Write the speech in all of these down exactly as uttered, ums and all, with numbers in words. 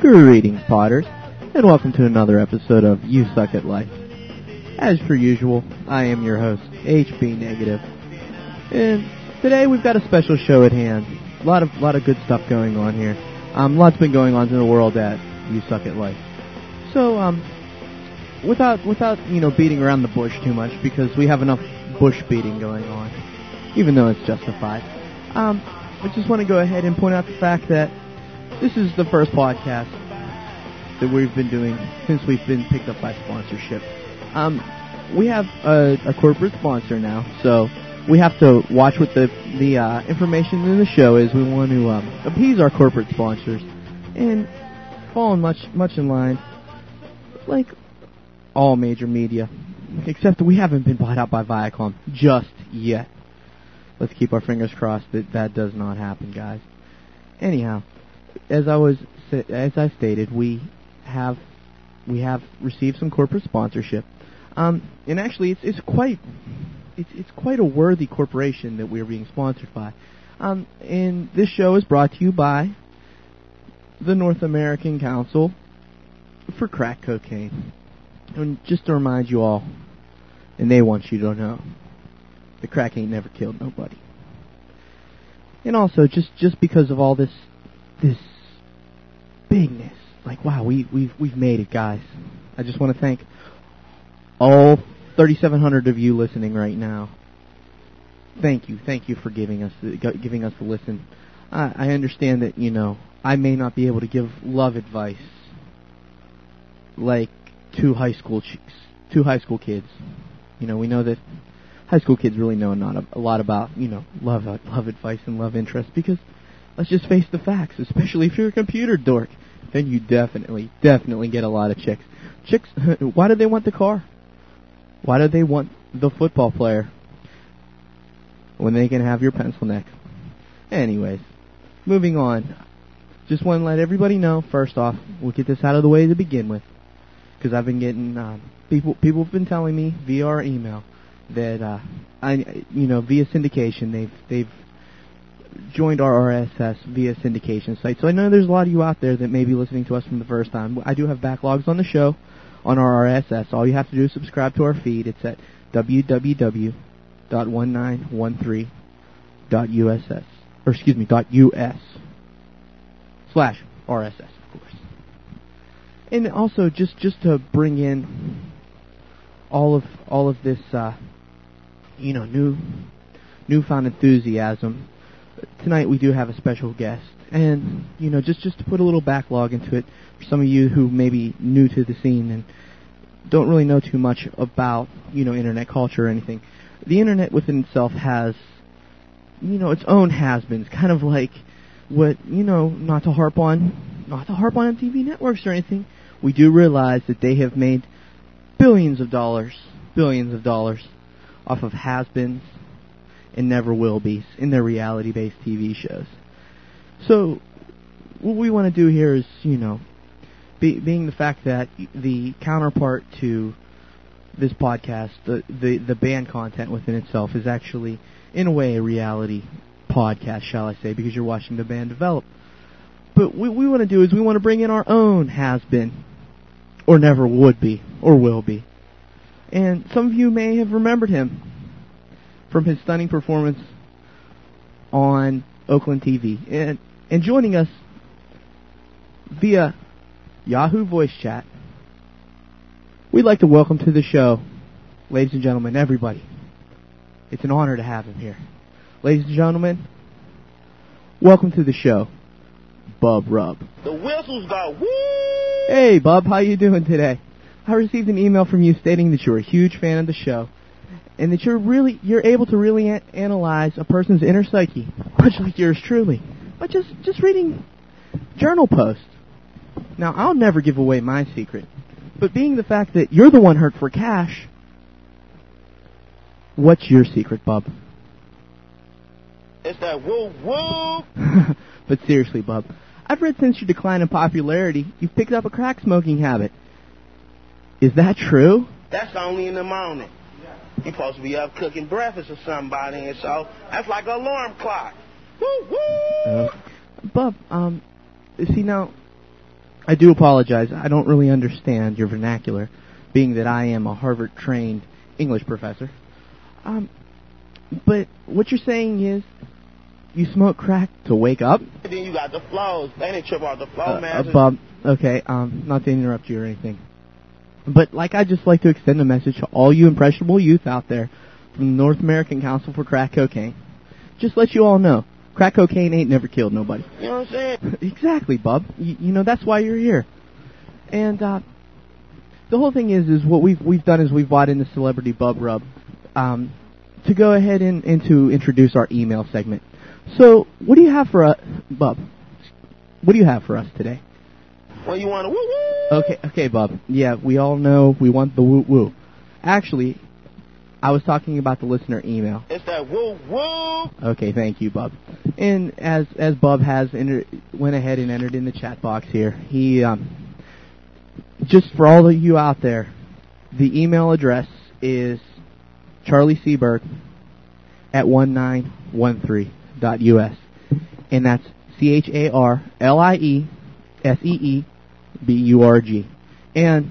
Greetings, Potters, and welcome to another episode of You Suck at Life. As per usual, I am your host, H B Negative, and today we've got a special show at hand. A lot of lot of good stuff going on here. Um, lots been going on in the world at You Suck at Life. So, um, without without you know beating around the bush too much, because we have enough bush beating going on, even though it's justified. Um, I just want to go ahead and point out the fact that this is the first podcast that we've been doing since we've been picked up by sponsorship. Um, we have a, a corporate sponsor now, so we have to watch what the the uh, information in the show is. We want to um, appease our corporate sponsors and fall much much in line like all major media, except that we haven't been bought out by Viacom just yet. Let's keep our fingers crossed that that does not happen, guys. Anyhow, as I was as I stated, we have we have received some corporate sponsorship, um, and actually, it's it's quite it's it's quite a worthy corporation that we're being sponsored by. Um, and this show is brought to you by the North American Council for Crack Cocaine. And just to remind you all, and they want you to know, the crack ain't never killed nobody. And also, just, just because of all this this bigness, like wow, we we've we've made it, guys. I just want to thank all thirty-seven hundred of you listening right now. Thank you, thank you for giving us the, giving us the listen. I, I understand that you know I may not be able to give love advice like two high school chicks, two high school kids. You know, we know that high school kids really know not a, a lot about, you know, love uh, love advice and love interest, because let's just face the facts, especially if you're a computer dork, then you definitely, definitely get a lot of chicks. Chicks, why do they want the car? Why do they want the football player when they can have your pencil neck? Anyways, moving on. Just want to let everybody know, first off, we'll get this out of the way to begin with, because I've been getting, um, people people have been telling me via our email that, uh, I, you know, via syndication, they've, they've joined our R S S via syndication site. So I know there's a lot of you out there that may be listening to us from the first time. I do have backlogs on the show on our R S S. All you have to do is subscribe to our feed. It's at w w w dot nineteen thirteen dot u s s, or excuse me, dot us slash R S S, of course. And also, just, just to bring in all of all of this, uh, you know, new newfound enthusiasm, tonight we do have a special guest, and you know, just just to put a little backlog into it for some of you who may be new to the scene and don't really know too much about, you know, internet culture or anything. The internet within itself has, you know, its own has-beens, kind of like what, you know, not to harp on, not to harp on M T V networks or anything. We do realize that they have made billions of dollars, billions of dollars off of has-beens and never will be's in their reality-based T V shows. So what we want to do here is, you know, be, being the fact that the counterpart to this podcast, the, the, the band content within itself is actually, in a way, a reality podcast, shall I say, because you're watching the band develop. But what we want to do is we want to bring in our own has-been, or never would be, or will be. And some of you may have remembered him from his stunning performance on Oakland T V. And, and joining us via Yahoo Voice Chat, we'd like to welcome to the show, ladies and gentlemen, everybody. It's an honor to have him here. Ladies and gentlemen, welcome to the show, Bub Rub. The whistles go woo! Hey, Bub, how you doing today? I received an email from you stating that you're a huge fan of the show, and that you're really you're able to really a- analyze a person's inner psyche, much like yours truly, by just just reading journal posts. Now, I'll never give away my secret, but being the fact that you're the one hurt for cash, what's your secret, Bub? It's that woo woo. But seriously, Bub, I've read since your decline in popularity, you've picked up a crack smoking habit. Is that true? That's only in the morning. You're supposed to be up cooking breakfast or somebody, and so that's like an alarm clock. Woo woo. Uh, Bub, um, see now, I do apologize. I don't really understand your vernacular, being that I am a Harvard-trained English professor. Um, but what you're saying is you smoke crack to wake up? And then you got the flows. They didn't trip off the flow, Uh, man. uh, Bob, okay, um, not to interrupt you or anything. But, like, I'd just like to extend a message to all you impressionable youth out there from the North American Council for Crack Cocaine. Just let you all know, crack cocaine ain't never killed nobody. You know what I'm saying? Exactly, Bub. You, you know, that's why you're here. And, uh, the whole thing is, is what we've we've done is we've bought in the Celebrity Bub Rub, um, to go ahead and, and to introduce our email segment. So, what do you have for us, Bub? What do you have for us today? Well, you want to woo-woo? Okay, okay, Bub. Yeah, we all know we want the woo-woo. Actually, I was talking about the listener email. It's that woo-woo. Okay, thank you, Bub. And as as Bub has enter, went ahead and entered in the chat box here, he, um, just for all of you out there, the email address is Charlie Seberg at nineteen thirteen dot U S. And that's C H A R L I E S E E B U R G. And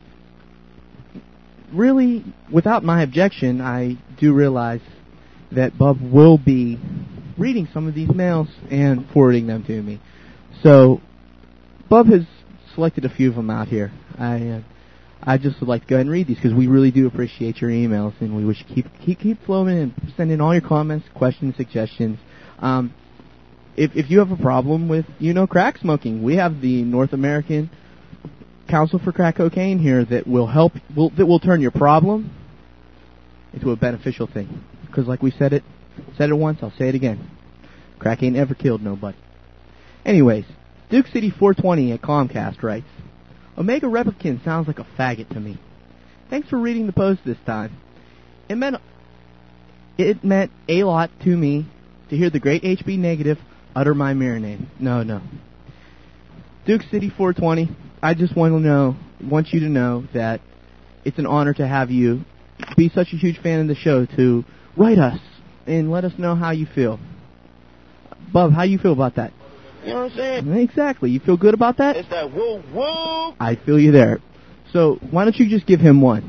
really, without my objection, I do realize that Bub will be reading some of these mails and forwarding them to me. So, Bub has selected a few of them out here. I uh, I just would like to go ahead and read these because we really do appreciate your emails, and we wish you keep keep keep flowing and send in all your comments, questions, suggestions. Um, if if you have a problem with you know crack smoking, we have the North American Council for Crack Cocaine here that will help will that will turn your problem into a beneficial thing. Because like we said it said it once, I'll say it again. Crack ain't ever killed nobody. Anyways, Duke City four twenty at Comcast writes, Omega Replicant sounds like a faggot to me. Thanks for reading the post this time. It meant it meant a lot to me to hear the great H B Negative utter my mirror name. No, no. Duke City four twenty, I just want to know, want you to know that it's an honor to have you be such a huge fan of the show to write us and let us know how you feel. Bub, how you feel about that? You know what I'm saying? Exactly. You feel good about that? It's that woo-woo. I feel you there. So, why don't you just give him one?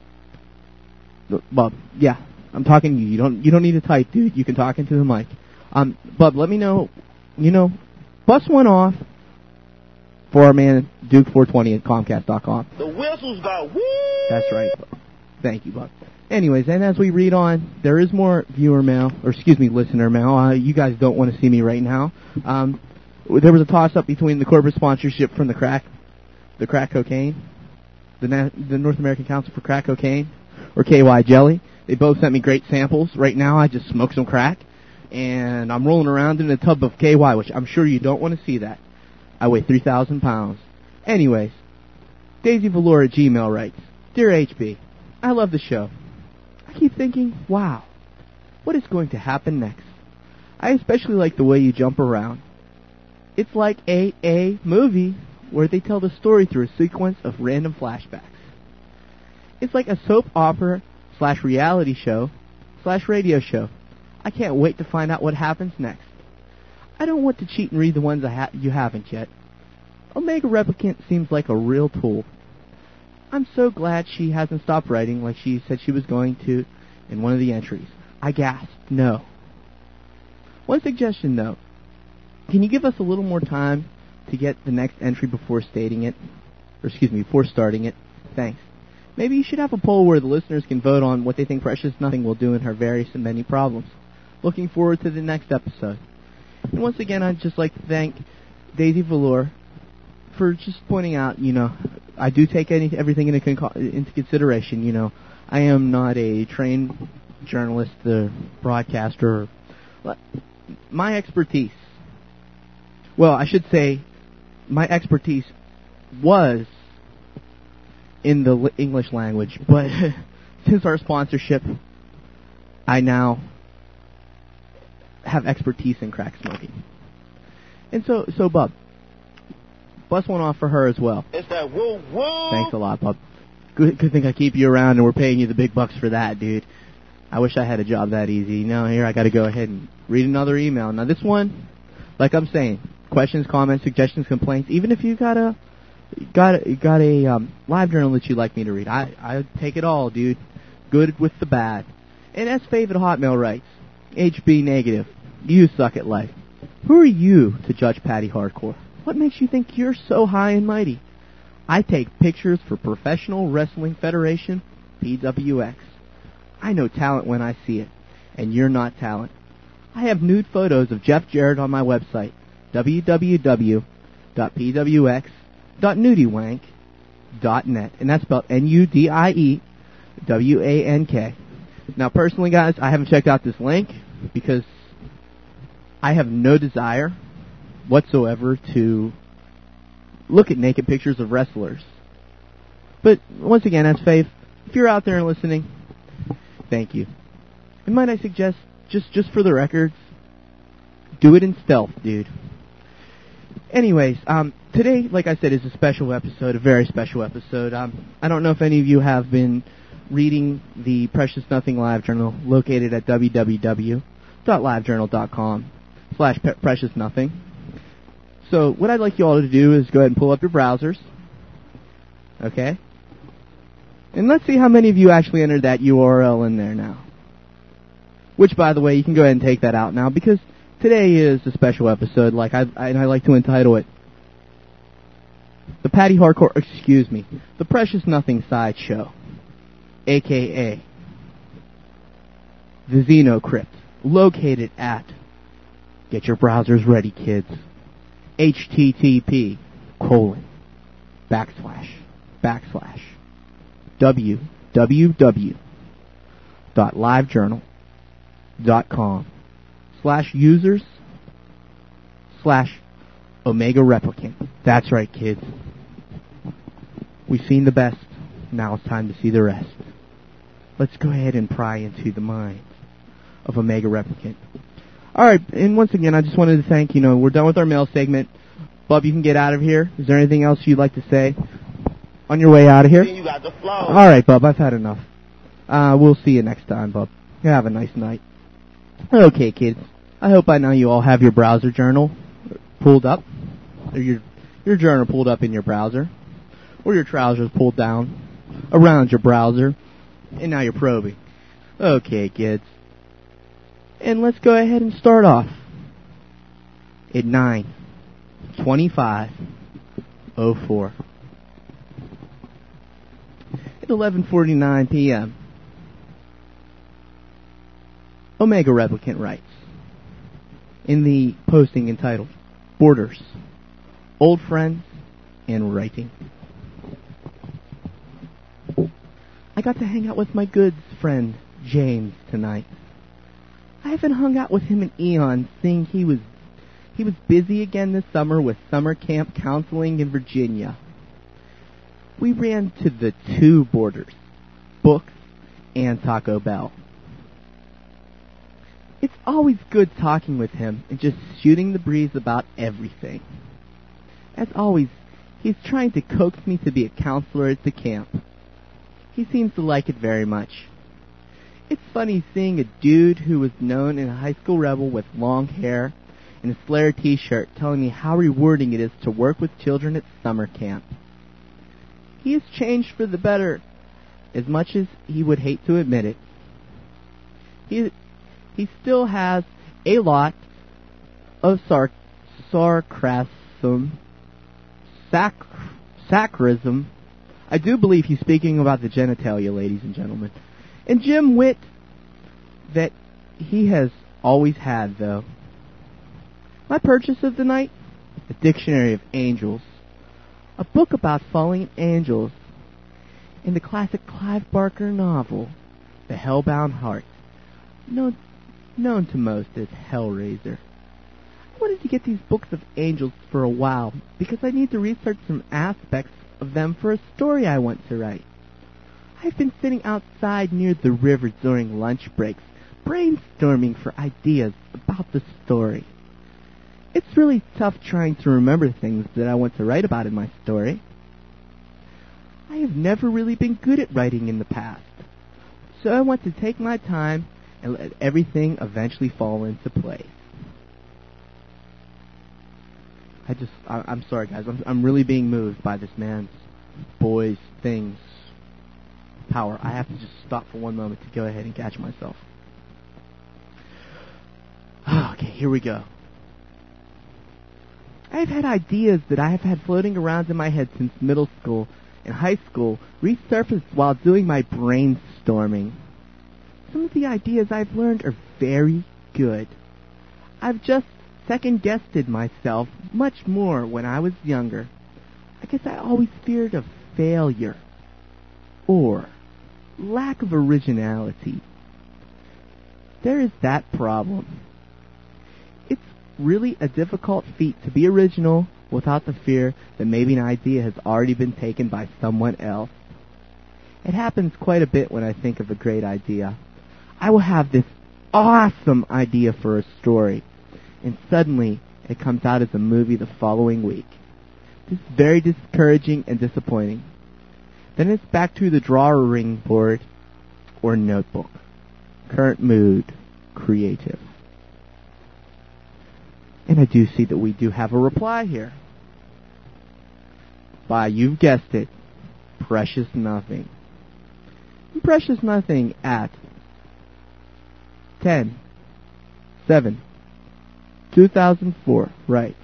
Bub, yeah, I'm talking to you. You don't, you don't need to type, dude. You can talk into the mic. Um, Bub, let me know, you know, bust one off for our man Duke four twenty at Comcast dot com. The whistles go woo. That's right. Thank you, Bub. Anyways, and as we read on, there is more viewer mail, or excuse me, listener mail. Uh, you guys don't want to see me right now. Um, there was a toss-up between the corporate sponsorship from the crack, the crack cocaine, the, Na- the North American Council for Crack Cocaine, or K Y Jelly. They both sent me great samples. Right now, I just smoked some crack, and I'm rolling around in a tub of K Y, which I'm sure you don't want to see that. I weigh three thousand pounds. Anyways, Daisy Valor at Gmail writes, Dear H B, I love the show. I keep thinking, wow, what is going to happen next? I especially like the way you jump around. It's like a, a movie where they tell the story through a sequence of random flashbacks. It's like a soap opera slash reality show slash radio show. I can't wait to find out what happens next. I don't want to cheat and read the ones I ha- you haven't yet. Omega Replicant seems like a real tool. I'm so glad she hasn't stopped writing like she said she was going to in one of the entries. I gasped, no. One suggestion, though. Can you give us a little more time to get the next entry before stating it? Or excuse me, before starting it? Thanks. Maybe you should have a poll where the listeners can vote on what they think Precious Nothing will do in her various and many problems. Looking forward to the next episode. And once again, I'd just like to thank Daisy Valor for just pointing out, you know, I do take any, everything into, con- into consideration, you know. I am not a trained journalist, uh, broadcaster. My expertise, well, I should say, my expertise was in the English language, but since our sponsorship, I now have expertise in crack smoking. And so, so Bub, bust one off for her as well. It's that woo woo. Thanks a lot, Bub. Good, good thing I keep you around and we're paying you the big bucks for that, dude. I wish I had a job that easy. No, here I got to go ahead and read another email. Now this one, like I'm saying, questions, comments, suggestions, complaints. Even if you got a got a, got a um, live journal that you'd like me to read. I I take it all, dude. Good with the bad. And S. Fave at Hotmail writes, H B negative. You suck at life. Who are you to judge Patty Hardcore? What makes you think you're so high and mighty? I take pictures for Professional Wrestling Federation, P W X. I know talent when I see it, and you're not talent. I have nude photos of Jeff Jarrett on my website, w w w dot p w x dot nudiwank dot net, and that's spelled N U D I E W A N K. Now, personally, guys, I haven't checked out this link because I have no desire whatsoever to look at naked pictures of wrestlers. But, once again, as Faith, if you're out there and listening, thank you. And might I suggest, just, just for the records, do it in stealth, dude. Anyways, um, today, like I said, is a special episode, a very special episode. Um, I don't know if any of you have been reading the Precious Nothing Live Journal, located at w w w dot live journal dot com slash precious nothing. So what I'd like you all to do is go ahead and pull up your browsers. Okay? And let's see how many of you actually entered that U R L in there now. Which, by the way, you can go ahead and take that out now, because today is a special episode, like I, I, and I like to entitle it The Patty Hardcore, excuse me, The Precious Nothing Sideshow, a k a. The Xeno Crypt, located at, get your browsers ready, kids, H T T P colon backslash backslash w w w dot live journal dot com slash users slash Omega Replicant. That's right, kids. We've seen the best. Now it's time to see the rest. Let's go ahead and pry into the mind of Omega Replicant. Alright, and once again, I just wanted to thank, you know, we're done with our mail segment. Bub, you can get out of here. Is there anything else you'd like to say on your way out of here? You got the flow. Alright, Bub, I've had enough. Uh, we'll see you next time, Bub. Have a nice night. Okay, kids. I hope by now you all have your browser journal pulled up, or your your journal pulled up in your browser, or your trousers pulled down around your browser, and now you're probing. Okay, kids. And let's go ahead and start off at nine twenty-five oh four. At eleven forty-nine p.m., Omega Replicant writes, in the posting entitled, Borders, Old Friends, and Writing. I got to hang out with my good friend, James, tonight. I haven't hung out with him in eons, seeing he was he was busy again this summer with summer camp counseling in Virginia. We ran to the two Borders, books and Taco Bell. It's always good talking with him and just shooting the breeze about everything. As always, he's trying to coax me to be a counselor at the camp. He seems to like it very much. It's funny seeing a dude who was known in a high school rebel with long hair and a Slayer t-shirt telling me how rewarding it is to work with children at summer camp. He has changed for the better, as much as he would hate to admit it. He he still has a lot of sar- sarcasm, sac- sacrism. I do believe he's speaking about the genitalia, ladies and gentlemen. And Jim Witt that he has always had, though. My purchase of the night? A Dictionary of Angels. A book about fallen angels. In the classic Clive Barker novel, The Hellbound Heart, known, known to most as Hellraiser. I wanted to get these books of angels for a while, because I need to research some aspects of them for a story I want to write. I've been sitting outside near the river during lunch breaks, brainstorming for ideas about the story. It's really tough trying to remember things that I want to write about in my story. I have never really been good at writing in the past, so I want to take my time and let everything eventually fall into place. I just, I, I'm sorry, guys. I'm, I'm really being moved by this man's boys, things, power. I have to just stop for one moment to go ahead and catch myself. Okay, here we go. I've had ideas that I have had floating around in my head since middle school and high school resurfaced while doing my brainstorming. Some of the ideas I've learned are very good. I've just second-guessed myself much more when I was younger. I guess I always feared of failure or lack of originality. There is that problem. It's really a difficult feat to be original without the fear that maybe an idea has already been taken by someone else. It happens quite a bit when I think of a great idea. I will have this awesome idea for a story, and suddenly it comes out as a movie the following week. This is very discouraging and disappointing. Then it's back to the drawing board or notebook. Current mood, creative. And I do see that we do have a reply here. By, you've guessed it, Precious Nothing. Precious Nothing at ten seven two thousand four writes,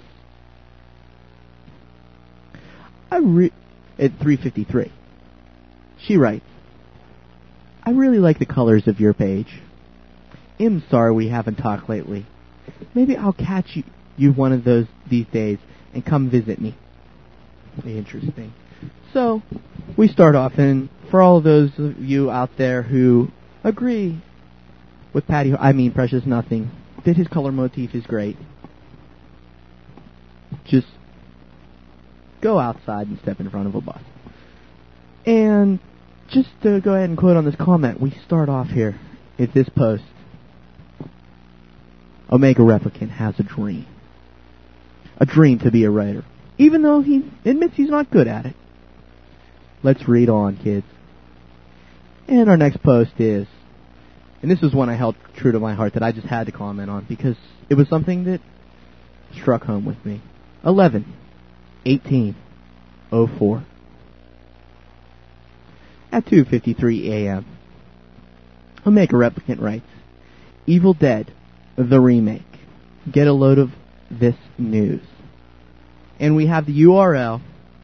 I re- at three fifty-three. She writes, I really like the colors of your page. I'm sorry we haven't talked lately. Maybe I'll catch you, you one of those these days and come visit me. Interesting. So, we start off, and for all of those of you out there who agree with Patty, I mean Precious Nothing, that his color motif is great, just go outside and step in front of a bus. And just to go ahead and quote on this comment, we start off here at this post. Omega Replicant has a dream. A dream to be a writer, even though he admits he's not good at it. Let's read on, kids. And our next post is, and this is one I held true to my heart that I just had to comment on because it was something that struck home with me. eleven eighteen oh four At two fifty-three a.m., Omega Replicant writes, Evil Dead, the remake. Get a load of this news. And we have the U R L,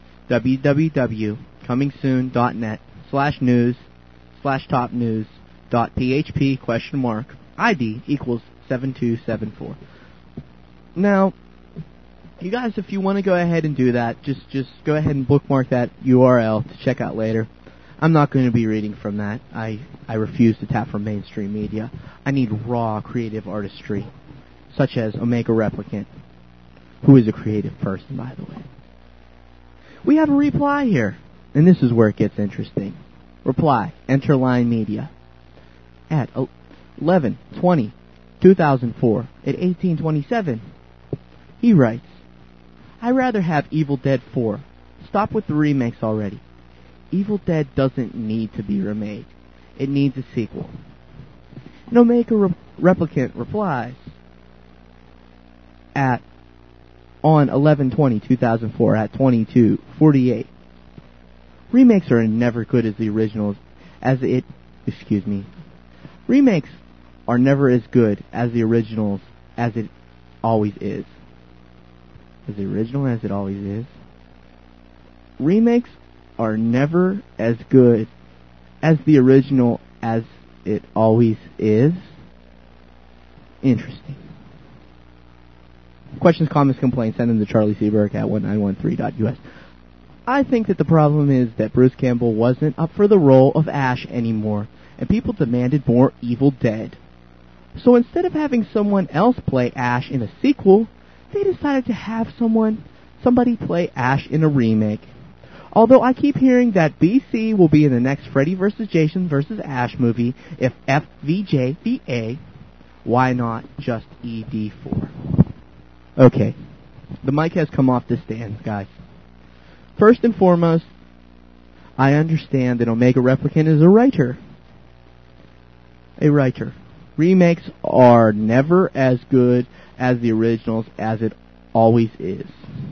www.comingsoon.net slash news slash top news dot php question mark I D equals seven two seven four. Now, you guys, if you want to go ahead and do that, just just go ahead and bookmark that U R L to check out later. I'm not going to be reading from that. I, I refuse to tap from mainstream media. I need raw creative artistry, such as Omega Replicant, who is a creative person, by the way. We have a reply here, and this is where it gets interesting. Reply, enter line media. At eleven twenty two thousand four at eighteen twenty-seven, he writes, I'd rather have Evil Dead four. Stop with the remakes already. Evil Dead doesn't need to be remade. It needs a sequel. And Omega Re- Replicant replies at on eleven twenty two thousand four at twenty-two forty-eight. Remakes are never good as the originals, as it, excuse me, remakes are never as good as the originals as it always is. As the original as it always is. Remakes are never as good as the original as it always is. Interesting. Questions, comments, complaints, send them to Charlie Seaberg at one nine one three dot U S. I think that the problem is that Bruce Campbell wasn't up for the role of Ash anymore, and people demanded more Evil Dead. So instead of having someone else play Ash in a sequel, they decided to have someone, somebody play Ash in a remake. Although I keep hearing that B C will be in the next Freddy versus. Jason versus. Ash movie, if F V J be A, why not just E D four? Okay, the mic has come off the stand, guys. First and foremost, I understand that Omega Replicant is a writer. A writer. Remakes are never as good as the originals as it always is.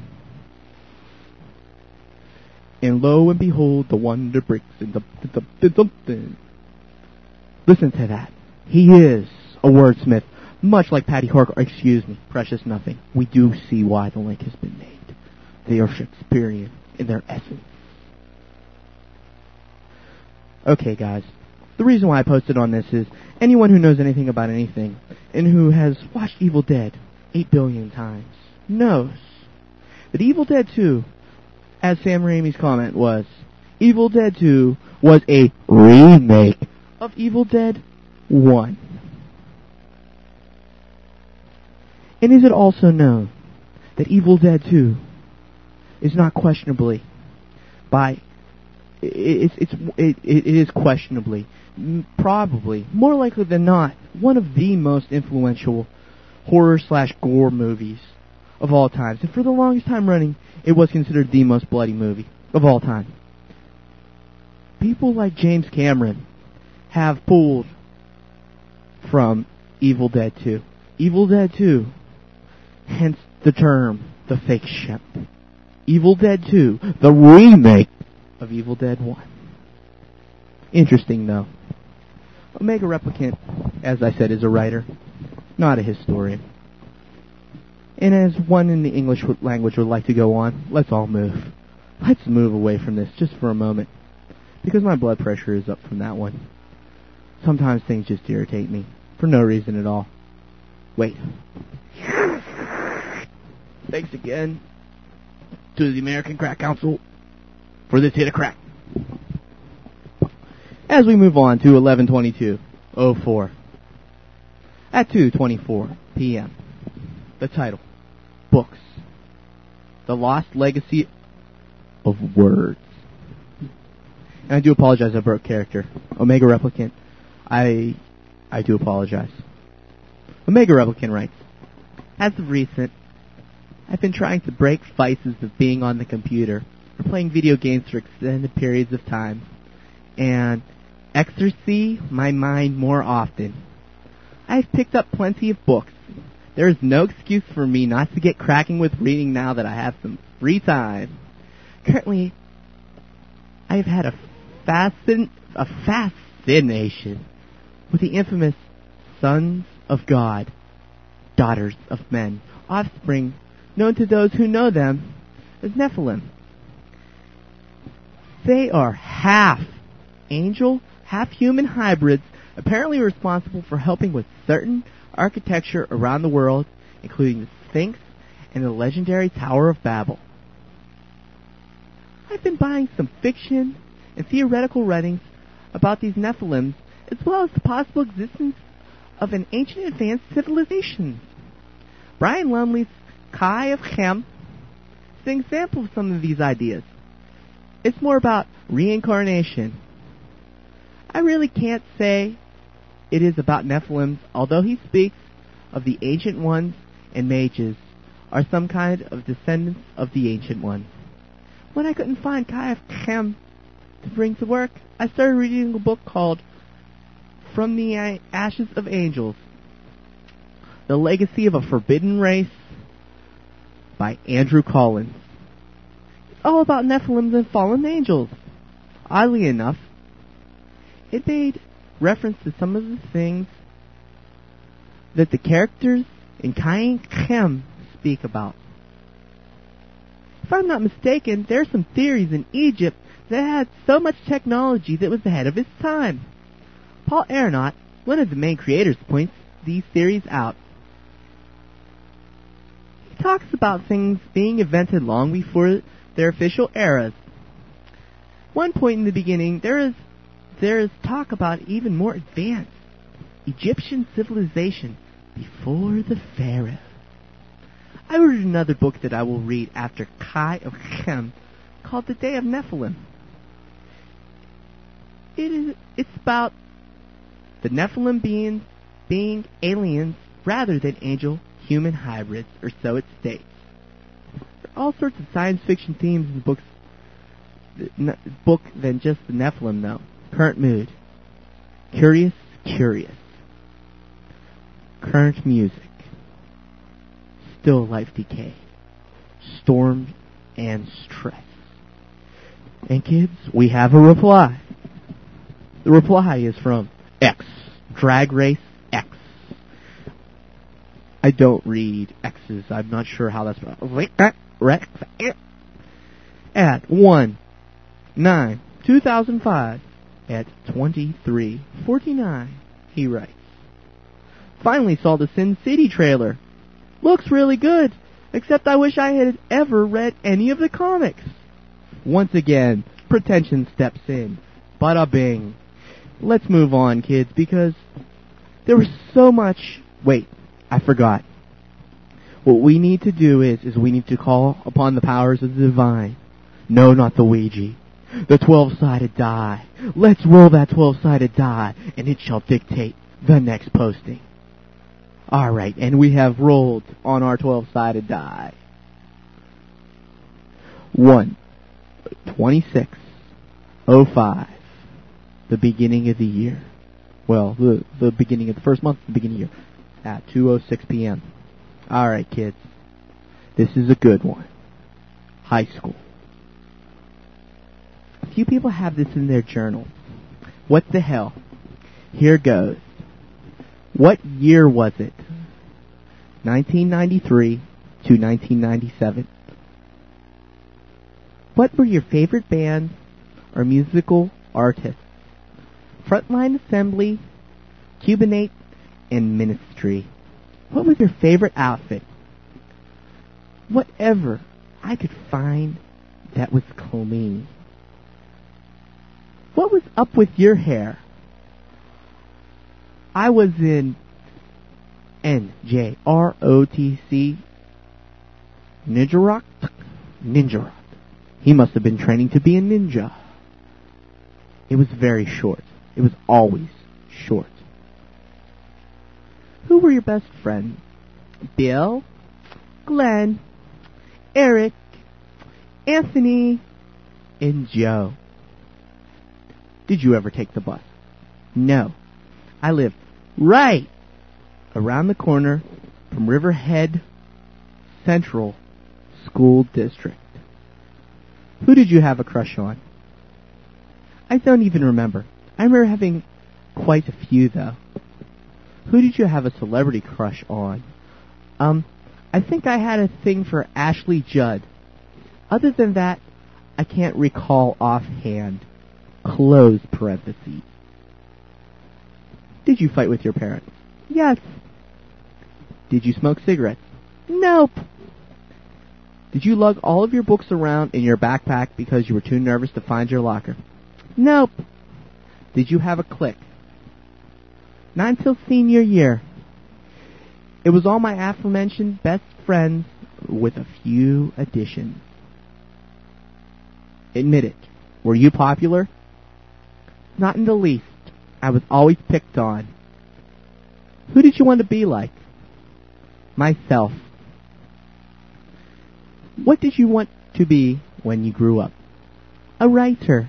And lo and behold, the wonder breaks into something. Listen to that. He is a wordsmith, much like Patty Harker. Excuse me, Precious Nothing. We do see why the link has been made. They are Shakespearean in their essence. Okay, guys. The reason why I posted on this is anyone who knows anything about anything and who has watched Evil Dead eight billion times knows that Evil Dead two, as Sam Raimi's comment was, Evil Dead two was a remake of Evil Dead one. And is it also known that Evil Dead two is not questionably by it's it's it, it is questionably probably more likely than not one of the most influential horror slash gore movies of all times, and for the longest time running it was considered the most bloody movie of all time. People like James Cameron have pulled from Evil Dead two. Evil Dead two, hence the term the fake ship. Evil Dead two, the remake of Evil Dead one. Interesting, though. Omega Replicant, as I said, is a writer, not a historian. And as one in the English language would like to go on, let's all move. Let's move away from this just for a moment, because my blood pressure is up from that one. Sometimes things just irritate me, for no reason at all. Wait. Thanks again to the American Crack Council for this hit of crack. As we move on to eleven twenty-two oh four, at two twenty-four p.m., the title, Books, The Lost Legacy of Words. And I do apologize, I broke character. Omega Replicant, I I do apologize. Omega Replicant writes, as of recent, I've been trying to break vices of being on the computer or playing video games for extended periods of time and exercise my mind more often. I've picked up plenty of books. There is no excuse for me not to get cracking with reading now that I have some free time. Currently, I've had a fascin a fascination with the infamous Sons of God, Daughters of Men, offspring known to those who know them as Nephilim. They are half angel, half human hybrids, apparently responsible for helping with certain architecture around the world, including the Sphinx and the legendary Tower of Babel. I've been buying some fiction and theoretical writings about these Nephilims, as well as the possible existence of an ancient advanced civilization. Brian Lumley's Kai of Chem is an example of some of these ideas. It's more about reincarnation. I really can't say it is about Nephilims, although he speaks of the Ancient Ones and mages are some kind of descendants of the Ancient Ones. When I couldn't find Kai of Chem to bring to work, I started reading a book called From the Ashes of Angels, The Legacy of a Forbidden Race by Andrew Collins. It's all about Nephilims and fallen angels. Oddly enough, it made reference to some of the things that the characters in Kai of Chem speak about. If I'm not mistaken, there are some theories in Egypt that had so much technology that was ahead of its time. Paul Aronott, one of the main creators, points these theories out. He talks about things being invented long before their official eras. One point in the beginning, there is there is talk about even more advanced Egyptian civilization before the pharaoh. I ordered another book that I will read after Kai of Chem called The Day of Nephilim. It is it's about the Nephilim being being aliens rather than angel-human hybrids, or so it states. There are all sorts of science fiction themes in the book's n- book than just the Nephilim, though. Current mood. Curious, curious. Current music. Still life decay. storm and stress. And kids, we have a reply. The reply is from X, Drag Race X. I don't read X's. I'm not sure how that's at one nine two thousand five at twenty-three forty-nine. He writes, finally saw the Sin City trailer. Looks really good, except I wish I had ever read any of the comics. Once again, pretension steps in. Bada bing. Let's move on, kids, because there was so much... Wait, I forgot. What we need to do is, is we need to call upon the powers of the divine. No, not the Ouija. The twelve-sided die. Let's roll that twelve-sided die, and it shall dictate the next posting. Alright, and we have rolled on our twelve-sided die. one. twenty-six oh five. The beginning of the year. Well, the the beginning of the first month, the beginning of the year. At two oh six p.m. Alright, kids. This is a good one. High school. A few people have this in their journal. What the hell? Here goes. What year was it? nineteen ninety-three to nineteen ninety-seven. What were your favorite bands or musical artists? Frontline Assembly, Cubanate, and Ministry. What was your favorite outfit? Whatever I could find that was clean. What was up with your hair? I was in N J R O T C Ninja Rock? Ninja Rock. He must have been training to be a ninja. It was very short. It was always short. Who were your best friends? Bill, Glenn, Eric, Anthony, and Joe. Did you ever take the bus? No. I lived right around the corner from Riverhead Central School District. Who did you have a crush on? I don't even remember. I remember having quite a few, though. Who did you have a celebrity crush on? Um, I think I had a thing for Ashley Judd. Other than that, I can't recall offhand. Close parentheses. Did you fight with your parents? Yes. Did you smoke cigarettes? Nope. Did you lug all of your books around in your backpack because you were too nervous to find your locker? Nope. Did you have a clique? Not until senior year. It was all my aforementioned best friends with a few additions. Admit it. Were you popular? Not in the least. I was always picked on. Who did you want to be like? Myself. What did you want to be when you grew up? A writer.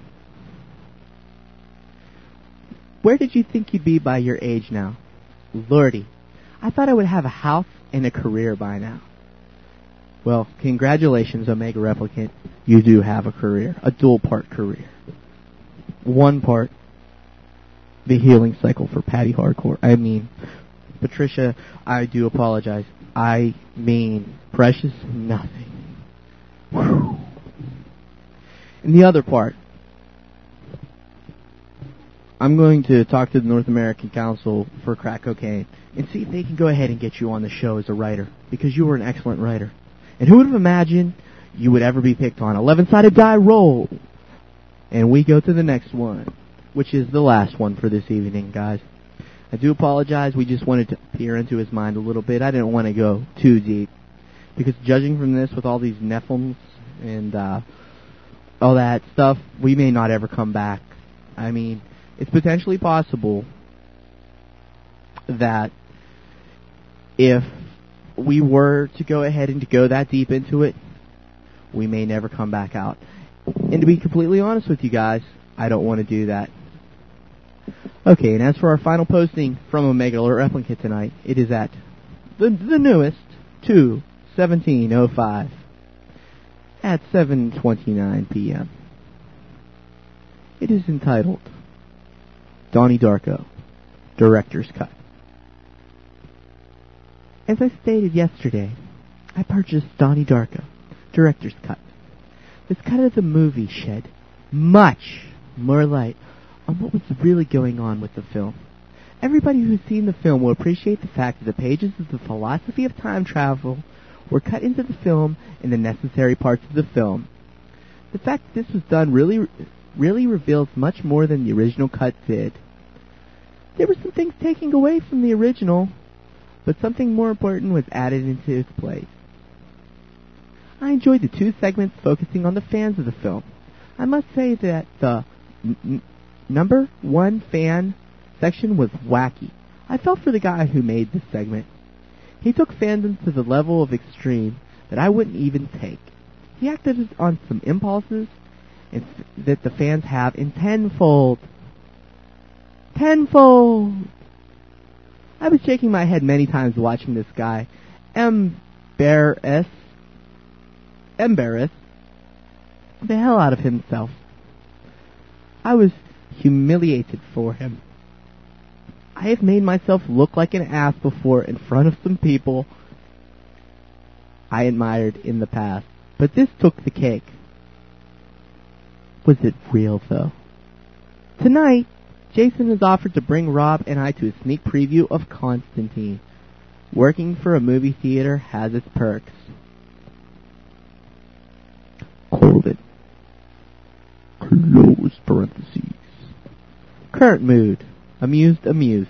Where did you think you'd be by your age now? Lordy, I thought I would have a house and a career by now. Well, congratulations, Omega Replicant. You do have a career, a dual-part career. One part, the healing cycle for Patty Hardcore. I mean, Patricia, I do apologize. I mean, precious nothing. Whew. And the other part, I'm going to talk to the North American Council for Crack Cocaine and see if they can go ahead and get you on the show as a writer, because you were an excellent writer. And who would have imagined you would ever be picked on? eleven-sided die roll. And we go to the next one, which is the last one for this evening, guys. I do apologize. We just wanted to peer into his mind a little bit. I didn't want to go too deep, because judging from this, with all these Nephilims and uh, all that stuff, we may not ever come back. I mean, it's potentially possible that if we were to go ahead and to go that deep into it, we may never come back out. And to be completely honest with you guys, I don't want to do that. Okay, and as for our final posting from Omega Replicant tonight, it is at the, the newest, two seventeen oh five. at seven twenty-nine p.m. It is entitled Donnie Darko, Director's Cut. As I stated yesterday, I purchased Donnie Darko, Director's Cut. This cut of the movie shed much more light on what was really going on with the film. Everybody who's seen the film will appreciate the fact that the pages of the philosophy of time travel were cut into the film in the necessary parts of the film. The fact that this was done really, really reveals much more than the original cut did. There were some things taken away from the original, but something more important was added into its place. I enjoyed the two segments focusing on the fans of the film. I must say that the n- n- number one fan section was wacky. I felt for the guy who made this segment. He took fandom to the level of extreme that I wouldn't even take. He acted on some impulses and f- that the fans have in tenfold. Tenfold! I was shaking my head many times watching this guy embarrass, embarrass the hell out of himself. I was humiliated for him. I have made myself look like an ass before in front of some people I admired in the past, but this took the cake. Was it real, though? Tonight, Jason has offered to bring Rob and I to a sneak preview of Constantine. Working for a movie theater has its perks. Colon. Close parentheses. Current mood. Amused, amused.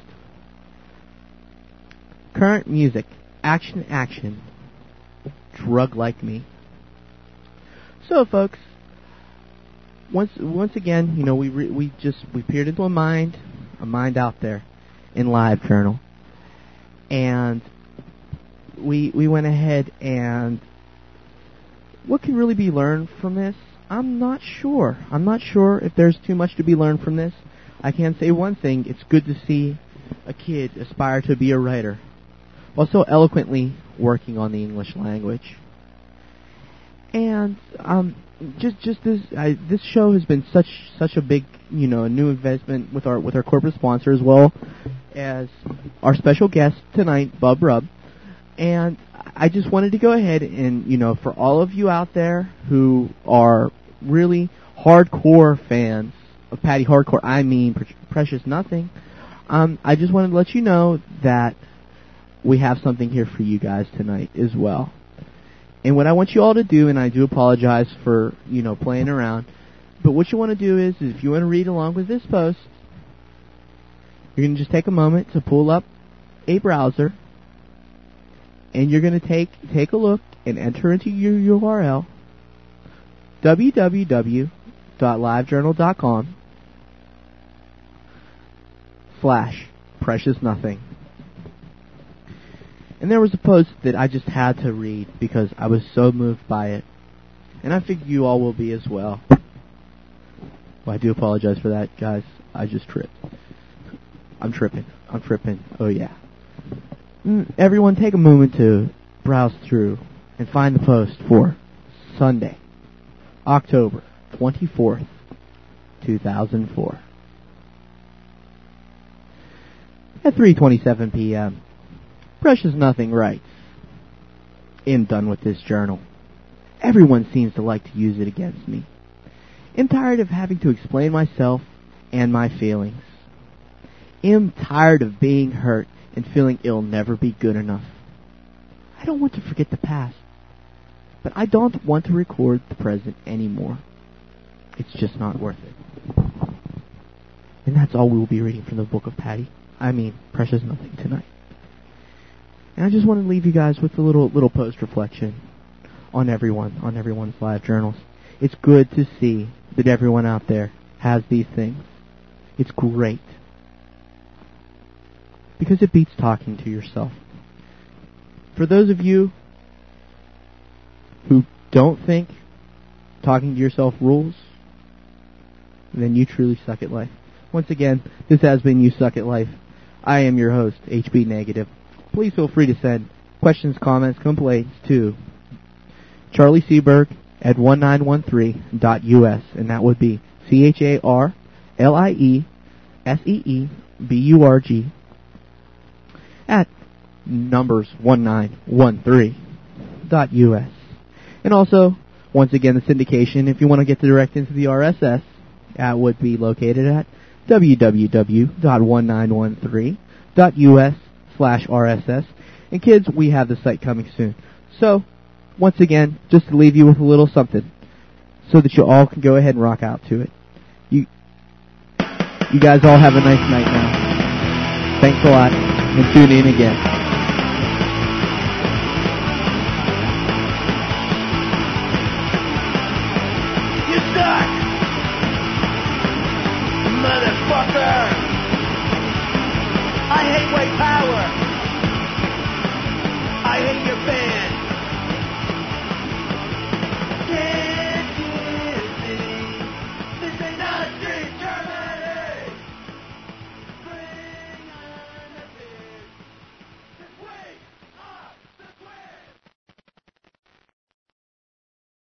Current music. Action, action. Drug like me. So, folks, once once again, you know, we re- we just we peered into a mind, a mind out there, in LiveJournal, and we we went ahead and what can really be learned from this? I'm not sure. I'm not sure if there's too much to be learned from this. I can say one thing: it's good to see a kid aspire to be a writer, while so eloquently working on the English language. And um, just just this I, this show has been such such a big, you know, a new investment with our with our corporate sponsor, as well as our special guest tonight, Bub Rub. And I just wanted to go ahead and, you know, for all of you out there who are really hardcore fans of Patty Hardcore, I mean Pre- Precious Nothing, um, I just wanted to let you know that we have something here for you guys tonight as well. And what I want you all to do, and I do apologize for, you know, playing around, but what you want to do is, is if you want to read along with this post, you're going to just take a moment to pull up a browser, and you're going to take take a look and enter into your U R L, w w w dot live journal dot com slash precious nothing. And there was a post that I just had to read because I was so moved by it. And I figure you all will be as well. Well, I do apologize for that, guys. I just tripped. I'm tripping. I'm tripping. Oh, yeah. Mm, everyone take a moment to browse through and find the post for Sunday, October twenty-fourth, two thousand four. At three twenty-seven p.m., Precious Nothing writes, "I'm done with this journal. Everyone seems to like to use it against me. I'm tired of having to explain myself and my feelings. I'm tired of being hurt and feeling it'll never be good enough. I don't want to forget the past, but I don't want to record the present anymore. It's just not worth it." And that's all we will be reading from the book of Patty. I mean, Precious Nothing tonight. And I just want to leave you guys with a little little post reflection on everyone, on everyone's live journals. It's good to see that everyone out there has these things. It's great. Because it beats talking to yourself. For those of you who don't think talking to yourself rules, then you truly suck at life. Once again, this has been You Suck at Life. I am your host, H B Negative. Please feel free to send questions, comments, complaints to Charlie Seberg at one nine one three dot U S, and that would be C H A R L I E S E E B U R G at numbers one nine one three dot U S. And also, once again, the syndication, if you want to get direct into the R S S, that would be located at w w w dot one nine one three dot U S slash R S S. And kids, we have the site coming soon. So, once again, just to leave you with a little something, so that you all can go ahead and rock out to it. You, you guys all have a nice night now. Thanks a lot, and tune in again. You suck! Motherfucker! I hate white power! I hate your band!